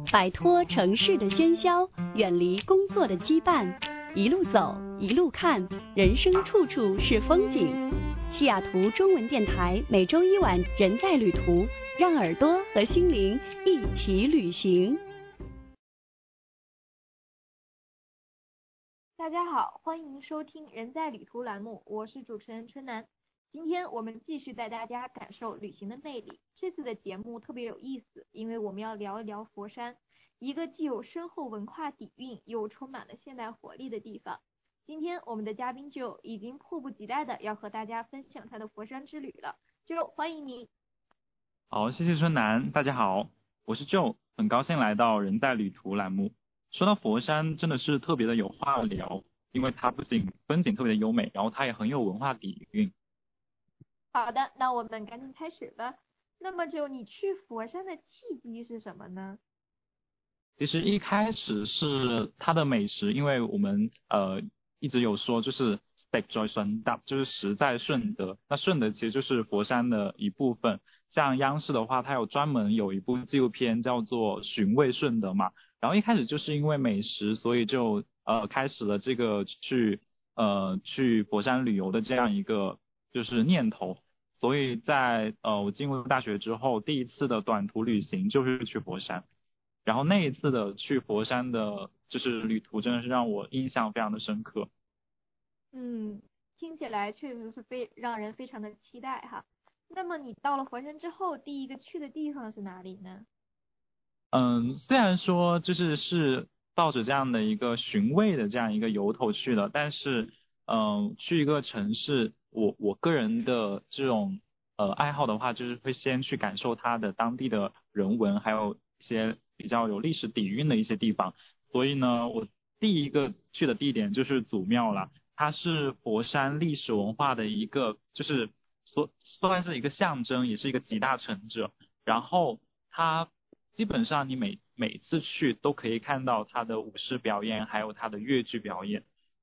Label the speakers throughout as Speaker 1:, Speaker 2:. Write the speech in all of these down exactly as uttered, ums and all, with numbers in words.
Speaker 1: 摆脱城市的喧嚣，远离工作的羁绊，一路走，一路看，人生处处是风景。西雅图中文电台每周一晚人在旅途，让耳朵和心灵一起旅行。
Speaker 2: 大家好，欢迎收听人在旅途栏目，我是主持人春楠。今天我们继续带大家感受旅行的魅力。这次的节目特别有意思，因为我们要聊一聊佛山，一个既有深厚文化底蕴又充满了现代活力的地方。今天我们的嘉宾就已经迫不及待的要和大家分享他的佛山之旅了，就欢迎你。
Speaker 3: 好，谢谢春楠，大家好，我是 Joe， 很高兴来到人在旅途栏目。说到佛山，真的是特别的有话聊，因为它不仅风景特别的优美，然后它也很有文化底蕴。
Speaker 2: 好的，那我们赶紧开始吧。那么就你去佛山的契机是什么呢？
Speaker 3: 其实一开始是它的美食，因为我们呃一直有说就是 step joy 顺达，就是实在顺德。那顺德其实就是佛山的一部分。像央视的话，它有专门有一部纪录片叫做《寻味顺德》嘛。然后一开始就是因为美食，所以就呃开始了这个去呃去佛山旅游的这样一个就是念头。所以在呃我进入大学之后，第一次的短途旅行就是去佛山。然后那一次的去佛山的就是旅途真的是让我印象非常的深刻。
Speaker 2: 嗯，听起来确实是非让人非常的期待哈。那么你到了佛山之后，第一个去的地方是哪里呢？
Speaker 3: 嗯，虽然说就是是抱着这样的一个寻味的这样一个由头去的，但是嗯，去一个城市，我我个人的这种呃爱好的话，就是会先去感受它的当地的人文，还有一些比较有历史底蕴的一些地方。所以呢，我第一个去的地点就是祖庙了，它是佛山历史文化的一个，就是说算是一个象征，也是一个集大成者。然后它基本上你每每次去都可以看到它的舞狮表演，还有它的越剧表演。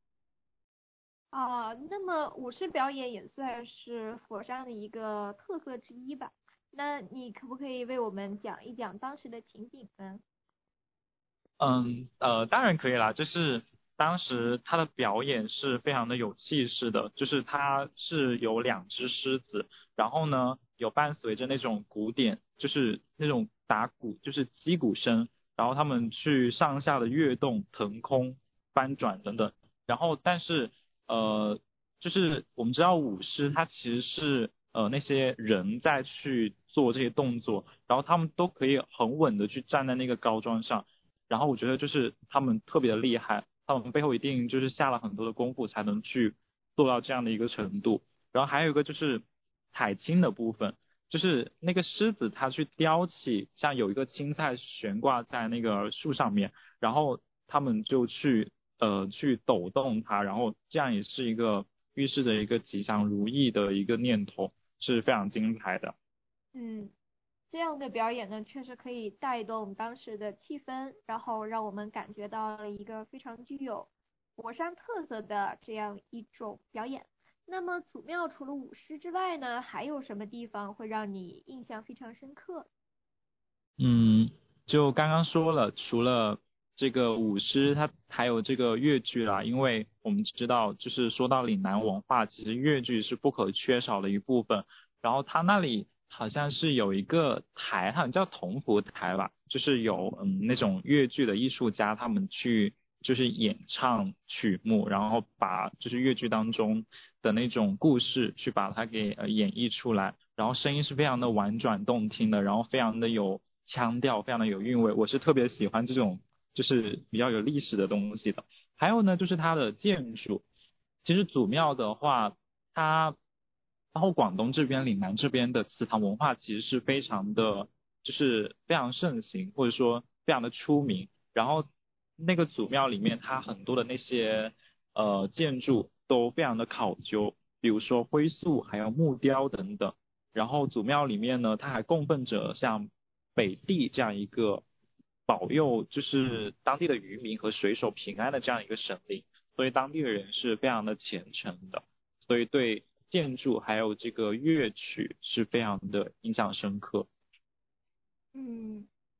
Speaker 2: 啊，那么舞狮表演也算是佛山的一个特色之一吧？那你可不可以为我们讲一讲当时的情景呢？
Speaker 3: 嗯呃，当然可以啦，就是当时他的表演是非常的有气势的，就是他是有两只狮子，然后呢有伴随着那种鼓点，就是那种打鼓，就是击鼓声，然后他们去上下的跃动、腾空、翻转等等，然后但是呃，就是我们知道舞狮它其实是呃那些人在去做这些动作，然后他们都可以很稳的去站在那个高桩上。然后我觉得就是他们特别的厉害，他们背后一定就是下了很多的功夫才能去做到这样的一个程度。然后还有一个就是采青的部分，就是那个狮子它去叼起，像有一个青菜悬挂在那个树上面，然后他们就去呃去抖动它，然后这样也是一个预示着一个吉祥如意的一个念头，是非常精彩的。
Speaker 2: 嗯。这样的表演呢，确实可以带动当时的气氛，然后让我们感觉到了一个非常具有佛山特色的这样一种表演。那么祖庙除了舞狮之外呢，还有什么地方会让你印象非常深刻？
Speaker 3: 嗯，就刚刚说了，除了这个舞狮，它还有这个越剧啦。因为我们知道，就是说到岭南文化，其实越剧是不可缺少的一部分。然后它那里好像是有一个台，好像叫同福台吧，就是有嗯那种越剧的艺术家，他们去就是演唱曲目，然后把就是越剧当中的那种故事去把它给呃演绎出来。然后声音是非常的婉转动听的，然后非常的有腔调，非常的有韵味。我是特别喜欢这种就是比较有历史的东西的。还有呢，就是它的建筑。其实祖庙的话，它然后广东这边、岭南这边的祠堂文化其实是非常的，就是非常盛行，或者说非常的出名。然后那个祖庙里面，它很多的那些呃建筑都非常的考究，比如说灰塑还有木雕等等。然后祖庙里面呢，它还供奉着像北帝这样一个保佑就是当地的渔民和水手平安的这样一个神灵，所以当地的人是非常的虔诚的，所以对建筑还有这个乐曲是非常的印象深刻。
Speaker 2: 嗯，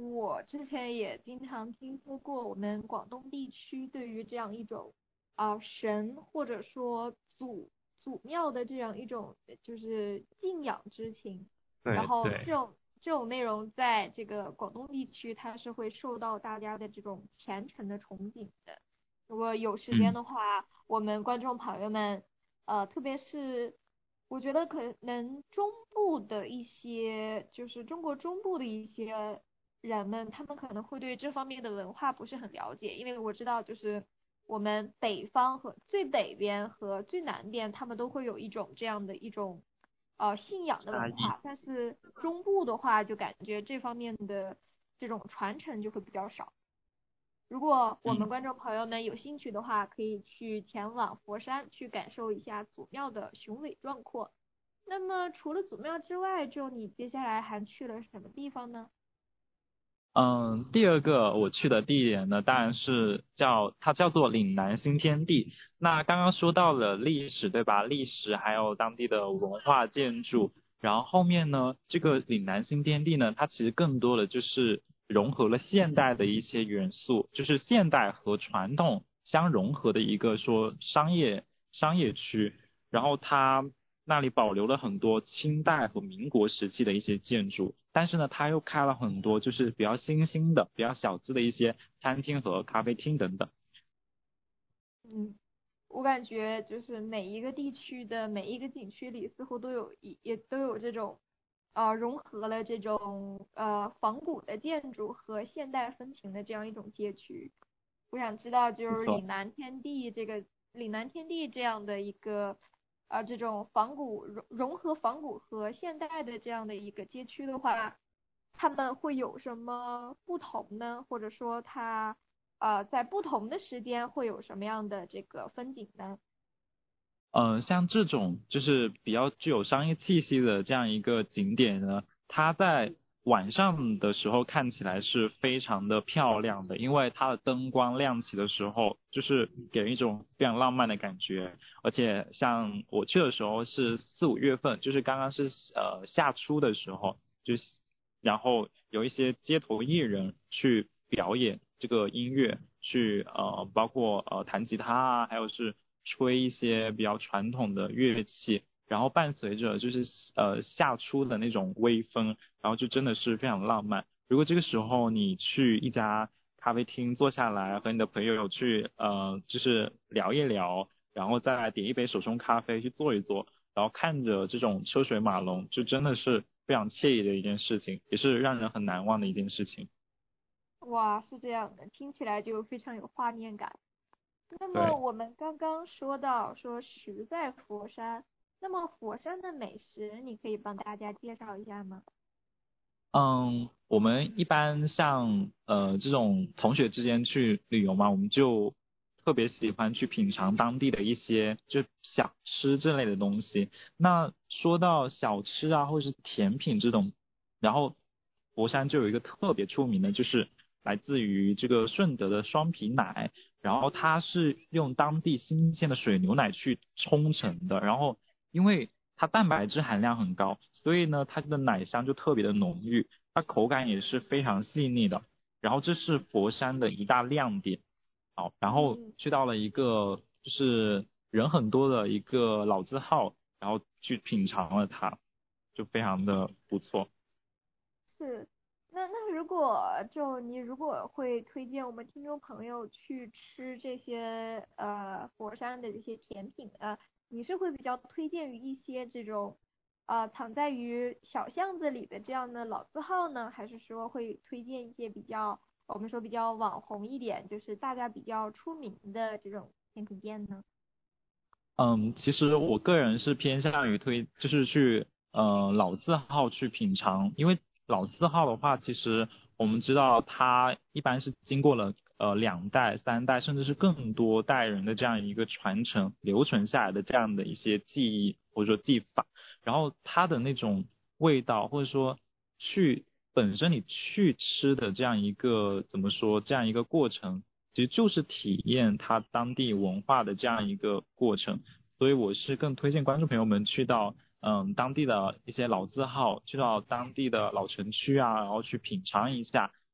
Speaker 2: 我之前也经常听说过我们广东地区对于这样一种啊、神或者说祖祖庙的这样一种就是敬仰之情，然后
Speaker 3: 对对，
Speaker 2: 这种这种内容在这个广东地区它是会受到大家的这种虔诚的崇敬的。如果有时间
Speaker 3: 嗯
Speaker 2: 的话，我们观众朋友们，呃，特别是我觉得可能中部的一些，就是中国中部的一些人们，他们可能会对这方面的文化不是很了解，因为我知道就是我们北方和最北边和最南边，他们都会有一种这样的一种呃信仰的
Speaker 3: 差异。
Speaker 2: 文化，但是中部的话，就感觉这方面的这种传承就会比较少。如果我们
Speaker 3: 嗯。
Speaker 2: 观众朋友们有兴趣的话，可以去前往佛山去感受一下祖庙的雄伟壮阔。那么除了祖庙之外，就你接下来还去了什么地方呢？
Speaker 3: 嗯，第二个我去的地点呢，当然是叫它叫做岭南新天地。那刚刚说到了历史，对吧？历史还有当地的文化建筑，然后后面呢，这个岭南新天地呢，它其实更多的就是融合了现代的一些元素，就是现代和传统相融合的一个说商业商业区。然后它那里保留了很多清代和民国时期的一些建筑，但是呢，它又开了很多就是比较新兴的、比较小资的一些餐厅和咖啡厅等等。
Speaker 2: 嗯，我感觉就是每一个地区的每一个景区里，似乎都有一也都有这种，呃，融合了这种呃仿古的建筑和现代风情的这样一种街区。我想知道，就是
Speaker 3: 没错。
Speaker 2: 岭南天地这个岭南天地这样的一个，呃，这种仿古融融合仿古和现代的这样的一个街区的话，他们会有什么不同呢？或者说它呃在不同的时间会有什么样的这个风景呢？
Speaker 3: 嗯、呃像这种就是比较具有商业气息的这样一个景点呢，它在晚上的时候看起来是非常的漂亮的，因为它的灯光亮起的时候，就是给人一种非常浪漫的感觉。而且像我去的时候是四五月份，就是刚刚是呃夏初的时候，就是然后有一些街头艺人去表演这个音乐，去呃包括呃弹吉他啊，还有是吹一些比较传统的乐器，然后伴随着就是呃夏初的那种微风，然后就真的是非常浪漫。如果这个时候你去一家咖啡厅坐下来，和你的朋友去呃就是聊一聊，然后再来点一杯手冲咖啡去坐一坐，然后看着这种车水马龙，就真的是非常惬意的一件事情，也是让人很难忘的一件事情。
Speaker 2: 哇，是这样的，听起来就非常有画面感。那么
Speaker 3: 对。
Speaker 2: 我们刚刚说到说食在佛山，那么佛山的美食你可以帮大家介绍一下吗？
Speaker 3: 嗯，我们一般像呃这种同学之间去旅游嘛，我们就特别喜欢去品尝当地的一些就小吃之类的东西。那说到小吃啊，或者是甜品这种，然后佛山就有一个特别出名的，就是来自于这个顺德的双皮奶，然后它是用当地新鲜的水牛奶去冲成的，然后因为它蛋白质含量很高，所以呢，它的奶香就特别的浓郁，它口感也是非常细腻的。然后这是佛山的一大亮点。好，然后
Speaker 2: 嗯，
Speaker 3: 去到了一个就是人很多的一个老字号，然后去品尝了它，就非常的不错。
Speaker 2: 是。那那如果就你如果会推荐我们听众朋友去吃这些呃佛山的这些甜品呃，你是会比较推荐于一些这种呃藏在于小巷子里的这样的老字号呢，还是说会推荐一些比较我们说比较网红一点，就是大家比较出名的这种甜品店呢？
Speaker 3: 嗯，其实我个人是偏向于推，就是去呃老字号去品尝，因为老字号的话，其实我们知道它一般是经过了呃两代、三代，甚至是更多代人的这样一个传承留存下来的这样的一些技艺或者说技法，然后它的那种味道或者说去本身你去吃的这样一个怎么说这样一个过程。其实就是体验它当地文化的这样一个过程，所以我是更推荐观众朋友们去到嗯当地的一些老字号，去到当地的老城区啊，然后去品尝一下，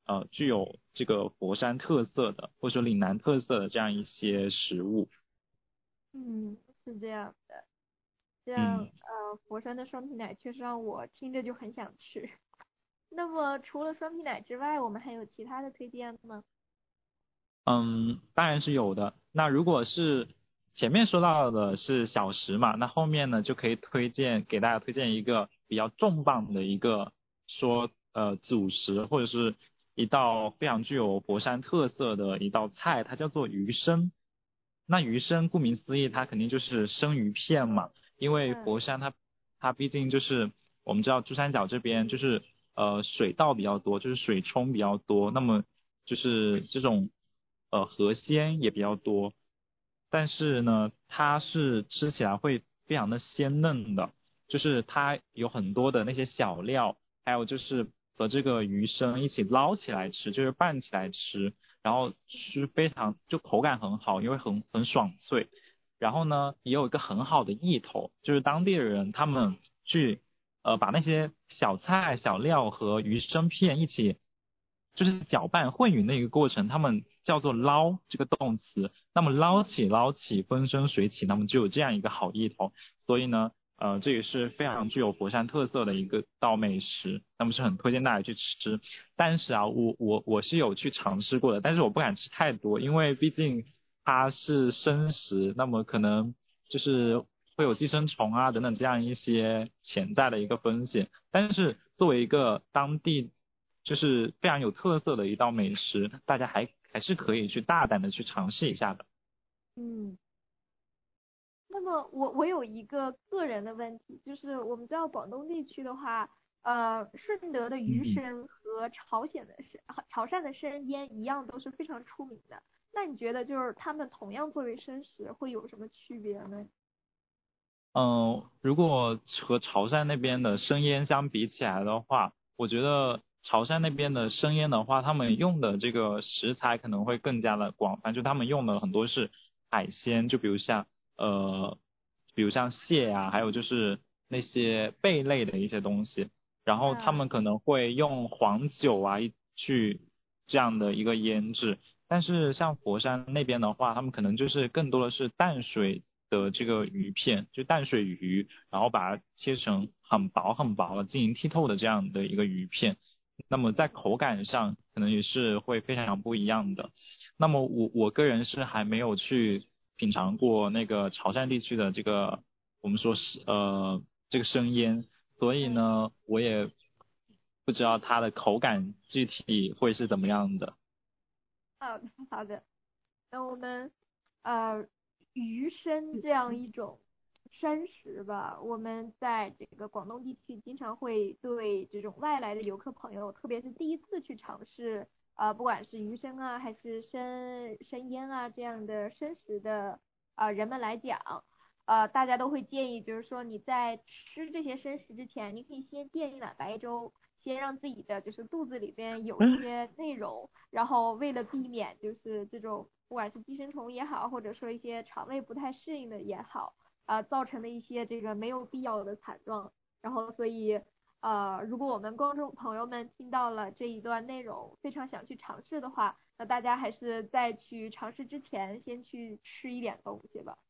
Speaker 3: 呃具有这个佛山特色的或者说岭南特色的这样一些食物。
Speaker 2: 嗯，是这样的。这样
Speaker 3: 嗯
Speaker 2: 呃，佛山的双皮奶确实让我听着就很想吃。那么除了双皮奶之外，我们还有其他的推荐吗？
Speaker 3: 嗯，当然是有的。那如果是前面说到的是小食嘛，那后面呢就可以推荐给大家推荐一个比较重磅的一个说呃主食或者是一道非常具有佛山特色的一道菜，它叫做鱼生。那鱼生顾名思义，它肯定就是生鱼片嘛，因为
Speaker 2: 嗯，
Speaker 3: 佛山它它毕竟就是我们知道珠三角这边就是呃水稻比较多，就是水冲比较多，那么就是这种呃河鲜也比较多，但是呢，它是吃起来会非常的鲜嫩的，就是它有很多的那些小料，还有就是和这个鱼生一起捞起来吃，就是拌起来吃，然后是非常就口感很好，因为很很爽脆。然后呢，也有一个很好的意头，就是当地的人他们去呃把那些小菜小料和鱼生片一起就是搅拌混匀的一个过程，他们叫做捞这个动词。那么捞起捞起，风生水起，那么就有这样一个好意头。所以呢，呃，这也是非常具有佛山特色的一个道美食，那么是很推荐大家去吃。但是啊，我我我是有去尝试过的，但是我不敢吃太多，因为毕竟它是生食，那么可能就是会有寄生虫啊等等这样一些潜在的一个风险。但是作为一个当地就是非常有特色的一道美食，大家还还是可以去大胆的去尝试一下的。
Speaker 2: 嗯，那么我我有一个个人的问题，就是我们知道广东地区的话，呃，顺德的鱼
Speaker 3: 嗯。
Speaker 2: 生和朝鲜的生潮汕的生腌一样都是非常出名的。那你觉得就是他们同样作为生食会有什么区别呢？
Speaker 3: 嗯，如果和潮汕那边的生腌相比起来的话，我觉得潮汕那边的生腌的话，他们用的这个食材可能会更加的广泛，就他们用的很多是海鲜，就比如像呃，比如像蟹啊，还有就是那些贝类的一些东西，然后他
Speaker 2: 啊，
Speaker 3: 们可能会用黄酒啊一去这样的一个腌制。但是像佛山那边的话，他们可能就是更多的是淡水的这个鱼片，就淡水鱼，然后把它切成很薄很薄的，晶莹剔透的这样的一个鱼片。那么在口感上可能也是会非常不一样的。那么我我个人是还没有去品尝过那个潮汕地区的这个我们说是呃这个生腌，所以
Speaker 2: 嗯，
Speaker 3: 呢我也不知道它的口感具体会是怎么样的。
Speaker 2: 好的，好的。那我们呃鱼生这样一种山食吧，我们在这个广东地区经常会对这种外来的游客朋友，特别是第一次去尝试呃不管是鱼生啊还是生生腌啊这样的生食的呃人们来讲，呃大家都会建议就是说你在吃这些生食之前，你可以先垫一碗白粥，先让自己的就是肚子里边有一些内容。然后为了避免就是这种不管是寄生虫也好，或者说一些肠胃不太适应的也好，啊、造成的一些这个没有必要的惨状，然后所以呃，如果我们观众朋友们听到了这一段内容，非常想去尝试的话，那大家还是在去尝试之前，先去吃一点东西吧。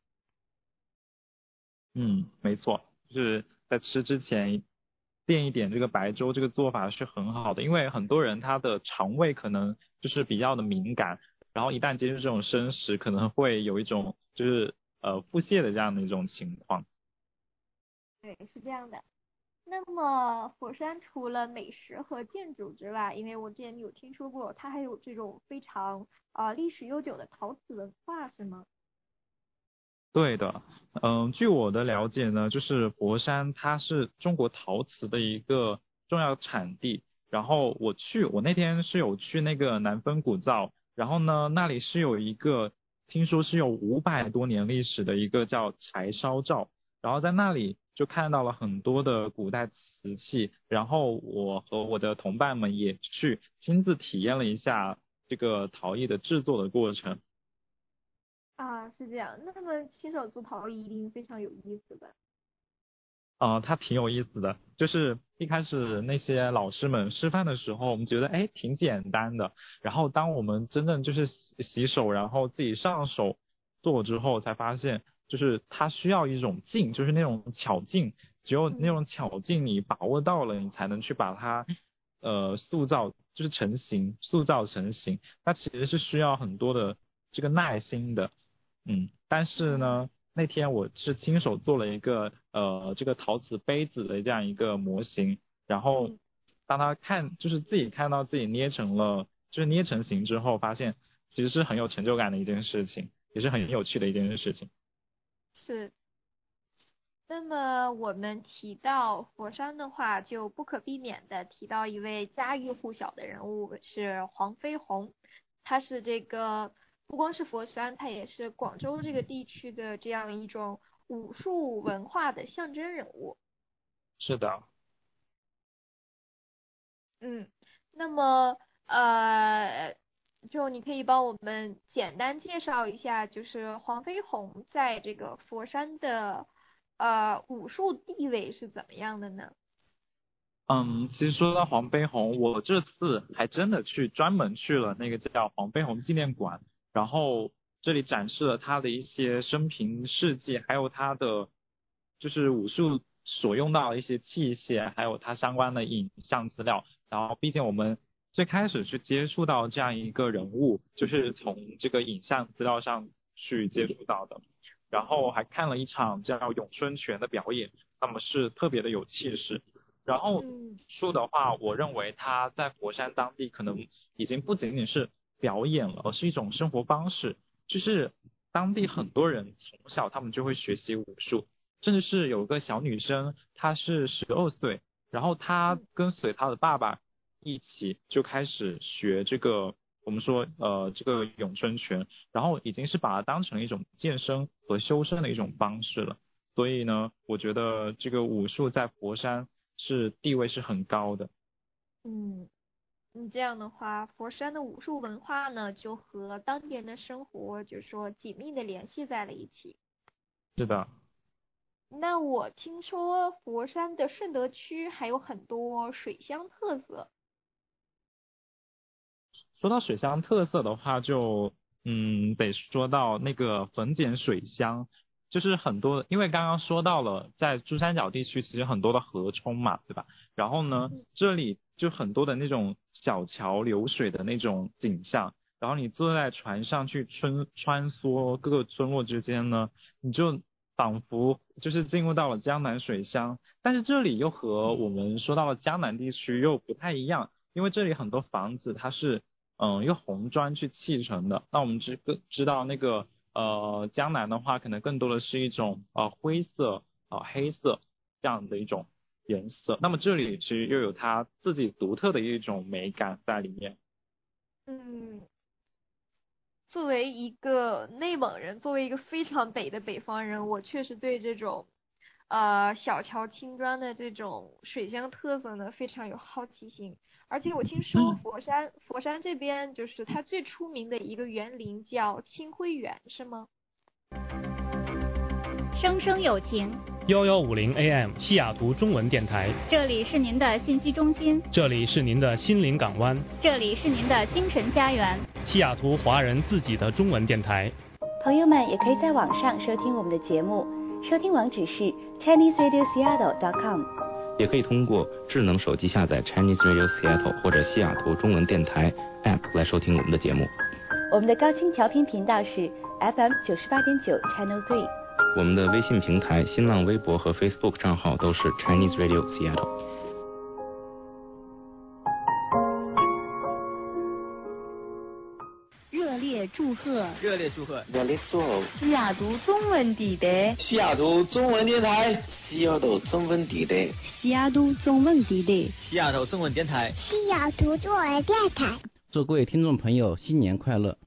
Speaker 3: 嗯，没错，就是在吃之前垫一点这个白粥，这个做法是很好的，因为很多人他的肠胃可能就是比较的敏感，然后一旦接触这种生食，可能会有一种就是呃腹泻的这样的一种情况。
Speaker 2: 对，是这样的。那么佛山除了美食和建筑之外，因为我之前有听说过，它还有这种非常啊、呃历史悠久的陶瓷文化，是吗？
Speaker 3: 对的，嗯，据我的了解呢，就是佛山它是中国陶瓷的一个重要产地。然后我去，我那天是有去那个南风古灶，然后呢，那里是有一个听说是有五百多年历史的一个叫柴烧灶，然后在那里就看到了很多的古代瓷器，然后我和我的同伴们也去亲自体验了一下这个陶艺的制作的过程。
Speaker 2: 啊，是这样。那么亲手做陶艺一定非常有意思的。
Speaker 3: 呃，它挺有意思的，就是一开始那些老师们示范的时候，我们觉得哎挺简单的，然后当我们真正就是洗洗手，然后自己上手做之后，才发现就是它需要一种劲，就是那种巧劲，只有那种巧劲你把握到了，你才能去把它呃塑造，就是成型，塑造成型，它其实是需要很多的这个耐心的。嗯，但是呢，那天我是亲手做了一个呃这个陶瓷杯子的这样一个模型，然后当他看就是自己看到自己捏成了就是捏成型之后，发现其实是很有成就感的一件事情，也是很有趣的一件事情。
Speaker 2: 是。那么我们提到佛山的话，就不可避免的提到一位家喻户晓的人物，是黄飞鸿。他是这个不光是佛山，他也是广州这个地区的这样一种武术文化的象征人物。
Speaker 3: 是的。
Speaker 2: 嗯，那么呃，就你可以帮我们简单介绍一下，就是黄飞鸿在这个佛山的呃武术地位是怎么样的呢？
Speaker 3: 嗯，其实说到黄飞鸿，我这次还真的去专门去了那个叫黄飞鸿纪念馆，然后这里展示了他的一些生平事迹，还有他的就是武术所用到的一些器械，还有他相关的影像资料。然后毕竟我们最开始去接触到这样一个人物，就是从这个影像资料上去接触到的。然后还看了一场叫咏春拳的表演，那么是特别的有气势。然后武术的话，我认为它在佛山当地可能已经不仅仅是表演了，而是一种生活方式。就是当地很多人从小他们就会学习武术，甚至是有个小女生，她是十二岁，然后她跟随她的爸爸一起就开始学这个我们说呃这个咏春拳，然后已经是把它当成一种健身和修身的一种方式了。所以呢，我觉得这个武术在佛山是地位是很高的。
Speaker 2: 嗯，嗯，这样的话，佛山的武术文化呢，就和当地人的生活，就是说紧密的联系在了一起。
Speaker 3: 是的。
Speaker 2: 那我听说佛山的顺德区还有很多水乡特色。
Speaker 3: 说到水乡特色的话就，嗯得说到那个粉碱水乡，就是很多，因为刚刚说到了在珠三角地区其实很多的河冲嘛，对吧？然后呢，这里就很多的那种小桥流水的那种景象，然后你坐在船上去穿穿梭各个村落之间呢，你就仿佛就是进入到了江南水乡，但是这里又和我们说到了江南地区又不太一样，因为这里很多房子它是嗯用红砖去砌成的。那我们知知道那个呃江南的话，可能更多的是一种呃灰色呃黑色这样的一种颜色。那么这里其实又有它自己独特的一种美感在里面。
Speaker 2: 嗯，作为一个内蒙人，作为一个非常北的北方人，我确实对这种呃小桥青砖的这种水乡特色呢非常有好奇心。而且我听说佛山佛山这边就是它最出名的一个园林叫清辉园，是吗？
Speaker 4: 声声有情，
Speaker 5: 幺幺五零 A M 西雅图中文电台，
Speaker 4: 这里是您的信息中心，
Speaker 5: 这里是您的心灵港湾，
Speaker 4: 这里是您的精神家园，
Speaker 5: 西雅图华人自己的中文电台。
Speaker 1: 朋友们也可以在网上收听我们的节目，收听网址是 Chinese Radio Seattle dot com，
Speaker 6: 也可以通过智能手机下载 Chinese Radio Seattle 或者西雅图中文电台 App 来收听我们的节目。
Speaker 1: 我们的高清调频频道是 F M 九十八点九 Channel Three。
Speaker 6: 我们的微信平台、新浪微博和 Facebook 账号都是 Chinese Radio Seattle。
Speaker 1: 热烈祝贺！
Speaker 7: 热烈祝贺！
Speaker 8: 热烈祝贺！
Speaker 1: 西雅图中文地带，
Speaker 8: 西雅图中文电台，西雅图中文地带，
Speaker 1: 西雅图中文地带，
Speaker 7: 西雅图中文电台，
Speaker 9: 西雅图中文电台。
Speaker 10: 祝各位听众朋友新年快乐！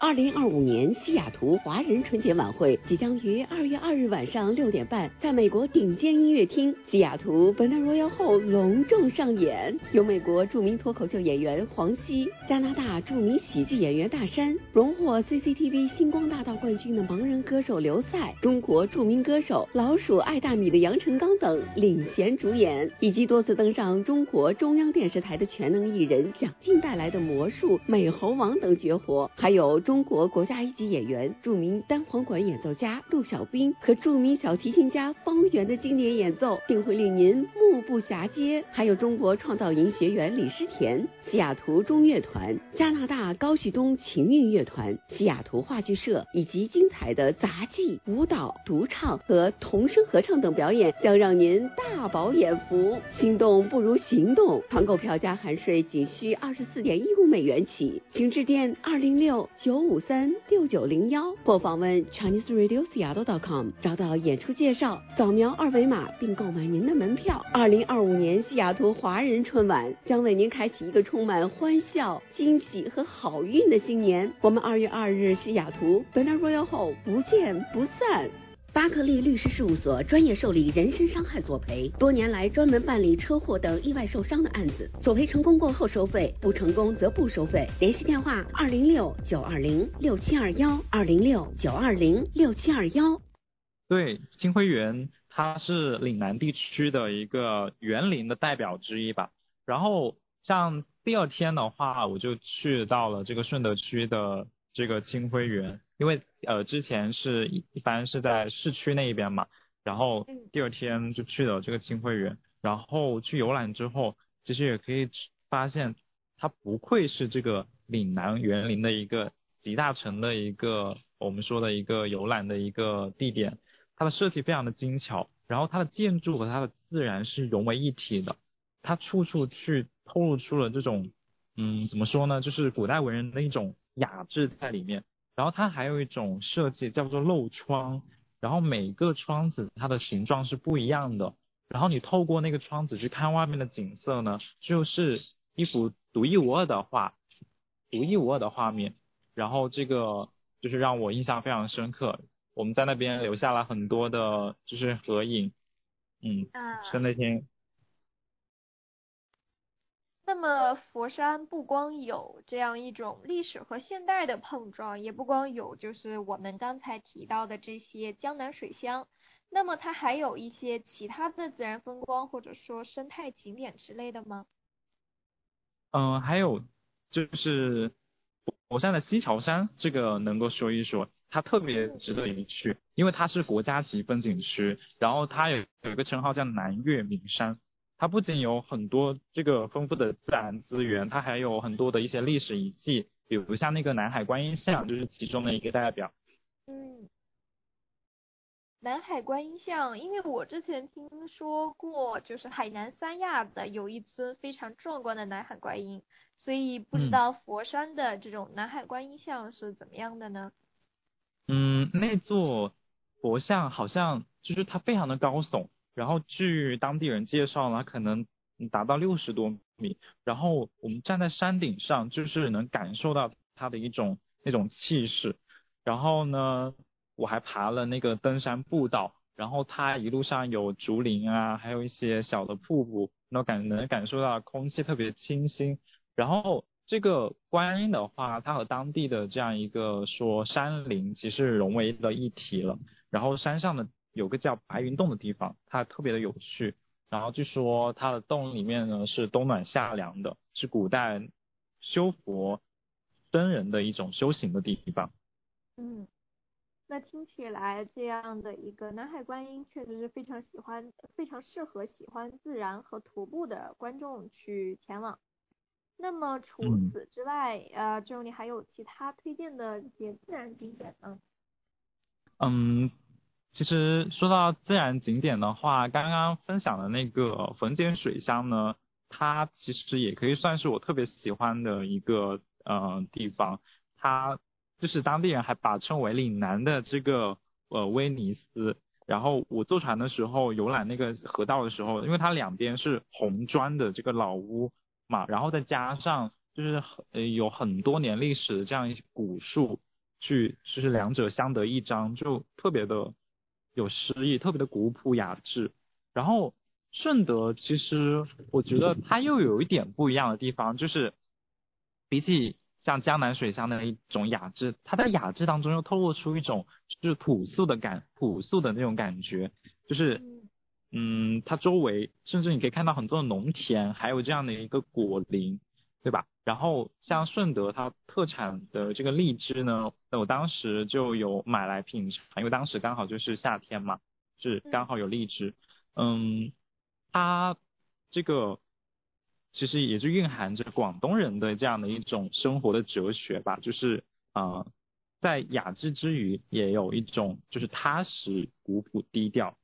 Speaker 1: 二零二五年西雅图华人春节晚会即将于二月二日晚上六点半，在美国顶尖音乐厅西雅图 Bennett Royal Hall 隆重上演，由美国著名脱口秀演员黄西、加拿大著名喜剧演员大山、荣获 C C T V 星光大道冠军的盲人歌手刘赛、中国著名歌手老鼠爱大米的杨成刚等领衔主演，以及多次登上中国中央电视台的全能艺人蒋劲带来的魔术、美猴王等绝活，还有中国国家一级演员、著名单簧管演奏家陆小兵和著名小提琴家方圆的经典演奏，定会令您目不暇接。还有中国创造营学员李诗田、西雅图中乐团、加拿大高旭东情韵乐团、西雅图话剧社，以及精彩的杂技、舞蹈、独唱和童声合唱等表演，将让您大饱眼福。心动不如行动，团购票加含税仅需二十四点一五美元起，请致电二零六九五三六九零幺或访问 Chinese Radio Seattle dot com 找到演出介绍，扫描二维码并购买您的门票。二零二五年西雅图华人春晚将为您开启一个充满欢笑、惊喜和好运的新年。我们二月二日西雅图 Bennett Royal Hall 不见不散。巴克利律师事务所专业受理人身伤害索赔，多年来专门办理车祸等意外受伤的案子，索赔成功过后收费，不成功则不收费。联系电话二零六九二零六七二幺二零六九二零六七二幺。
Speaker 3: 对，金辉园它是岭南地区的一个园林的代表之一吧。然后像第二天的话，我就去到了这个顺德区的这个金辉园，因为呃之前是一一般是在市区那一边嘛，然后第二天就去了这个金辉园，然后去游览之后，其实也可以发现它不愧是这个岭南园林的一个集大成的一个我们说的一个游览的一个地点。它的设计非常的精巧，然后它的建筑和它的自然是融为一体的，它处处去透露出了这种嗯怎么说呢，就是古代文人的一种雅致在里面。然后它还有一种设计叫做漏窗，然后每个窗子它的形状是不一样的，然后你透过那个窗子去看外面的景色呢，就是一幅独一无二的画，独一无二的画面。然后这个就是让我印象非常深刻，我们在那边留下了很多的就是合影。嗯，是那天。
Speaker 2: 那么佛山不光有这样一种历史和现代的碰撞，也不光有就是我们刚才提到的这些江南水乡，那么它还有一些其他的自然风光或者说生态景点之类的吗？
Speaker 3: 嗯、呃，还有就是佛山的西樵山，这个能够说一说，它特别值得一去，因为它是国家级风景区，然后它有有一个称号叫南岳名山。它不仅有很多这个丰富的自然资源，它还有很多的一些历史遗迹，比如像那个南海观音像就是其中的一个代表。
Speaker 2: 嗯，南海观音像，因为我之前听说过，就是海南三亚的有一尊非常壮观的南海观音，所以不知道佛山的这种南海观音像是怎么样的呢？
Speaker 3: 嗯，那座佛像好像就是它非常的高耸。然后据当地人介绍呢，可能达到六十多米，然后我们站在山顶上，就是能感受到它的一种那种气势。然后呢，我还爬了那个登山步道，然后它一路上有竹林啊，还有一些小的瀑布，能感能感受到空气特别清新。然后这个观音的话，它和当地的这样一个说山林其实融为了一体了。然后山上的有个叫白云洞的地方，它特别的有趣。然后据说它的洞里面呢是冬暖夏凉的，是古代修佛僧人的一种修行的地方。
Speaker 2: 嗯，那听起来这样的一个南海观音确实是非常喜欢、非常适合喜欢自然和徒步的观众去前往。那么除此之外，嗯、呃，这种你还有其他推荐的一些自然景点呢？
Speaker 3: 嗯。其实说到自然景点的话，刚刚分享的那个冯简水乡呢，它其实也可以算是我特别喜欢的一个呃地方。它就是当地人还把称为岭南的这个呃威尼斯。然后我坐船的时候游览那个河道的时候，因为它两边是红砖的这个老屋嘛，然后再加上就是呃有很多年历史的这样一些古树， 去就是两者相得益彰，就特别的有诗意，特别的古朴雅致。然后顺德其实我觉得它又有一点不一样的地方，就是比起像江南水乡的一种雅致，它在雅致当中又透露出一种就是朴素的感朴素的那种感觉，就是嗯它周围甚至你可以看到很多的农田，还有这样的一个果林，对吧？然后像顺德它特产的这个荔枝呢，我当时就有买来品尝，因为当时刚好就是夏天嘛，是刚好有荔枝。嗯，它这个其实也就蕴含着广东人的这样的一种生活的哲学吧，就是呃在雅致之余也有一种就是踏实古朴低调。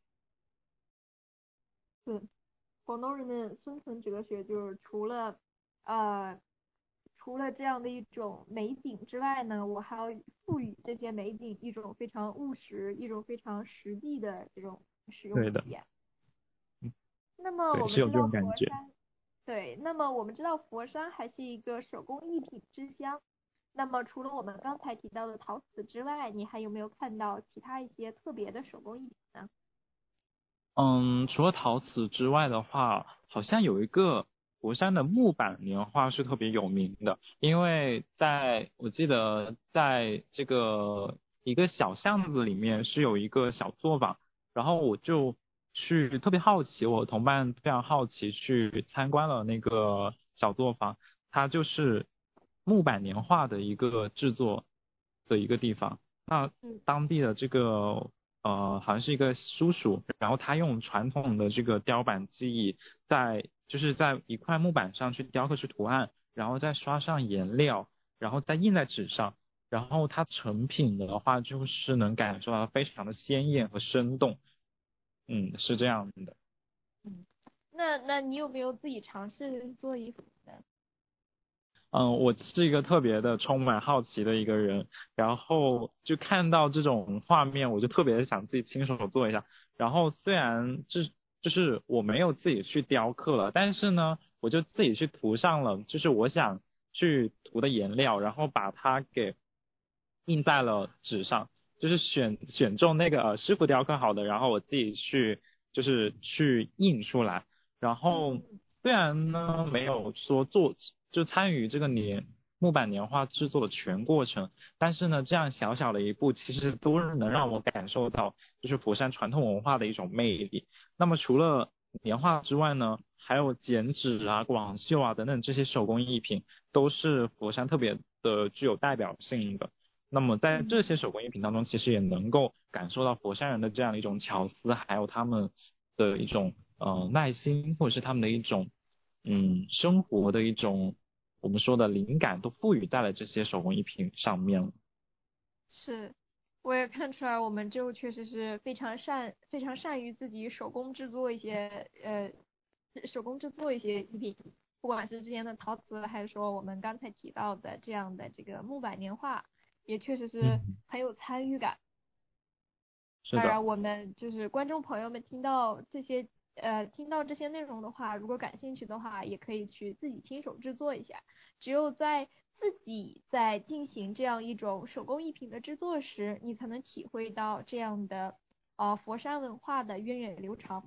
Speaker 2: 对，广东人的生存哲学就是除了呃除了这样的一种美景之外呢，我还要赋予这些美景一种非常务实、一种非常实际的这种使用体验。那么我们知道佛山，对，那么我们知道佛山还是一个手工艺品之乡。那么除了我们刚才提到的陶瓷之外，你还有没有看到其他一些特别的手工艺品呢？
Speaker 3: 嗯，除了陶瓷之外的话，好像有一个佛山的木板年画是特别有名的，因为在我记得在这个一个小巷子里面是有一个小作坊，然后我就去特别好奇，我同伴非常好奇去参观了那个小作坊，它就是木板年画的一个制作的一个地方。那当地的这个呃好像是一个叔叔，然后他用传统的这个雕版技艺，在就是在一块木板上去雕刻出图案，然后再刷上颜料，然后再印在纸上，然后它成品的话就是能感受到非常的鲜艳和生动。嗯，是这样的。
Speaker 2: 嗯，那那你有没有自己尝试做衣服呢？
Speaker 3: 嗯，我是一个特别的充满好奇的一个人，然后就看到这种画面，我就特别的想自己亲手做一下。然后虽然这就是我没有自己去雕刻了，但是呢，我就自己去涂上了，就是我想去涂的颜料，然后把它给印在了纸上，就是选选中那个呃师傅雕刻好的，然后我自己去就是去印出来。然后虽然呢没有说做就参与这个年木板年画制作的全过程，但是呢这样小小的一步其实都能让我感受到就是佛山传统文化的一种魅力。那么除了年画之外呢，还有剪纸啊、广绣啊等等这些手工艺品都是佛山特别的具有代表性的。那么在这些手工艺品当中，其实也能够感受到佛山人的这样的一种巧思，还有他们的一种呃耐心，或者是他们的一种嗯生活的一种我们说的灵感，都赋予在了这些手工艺品上面了。
Speaker 2: 是，我也看出来，我们就确实是非常善非常善于自己手工制作一些呃手工制作一些艺品，不管是之前的陶瓷，还是说我们刚才提到的这样的这个木板年画，也确实是很有参与感。
Speaker 3: 是的。
Speaker 2: 当然，我们就是观众朋友们听到这些呃听到这些内容的话，如果感兴趣的话，也可以去自己亲手制作一下。只有在自己在进行这样一种手工艺品的制作时，你才能体会到这样的呃佛山文化的源远流长。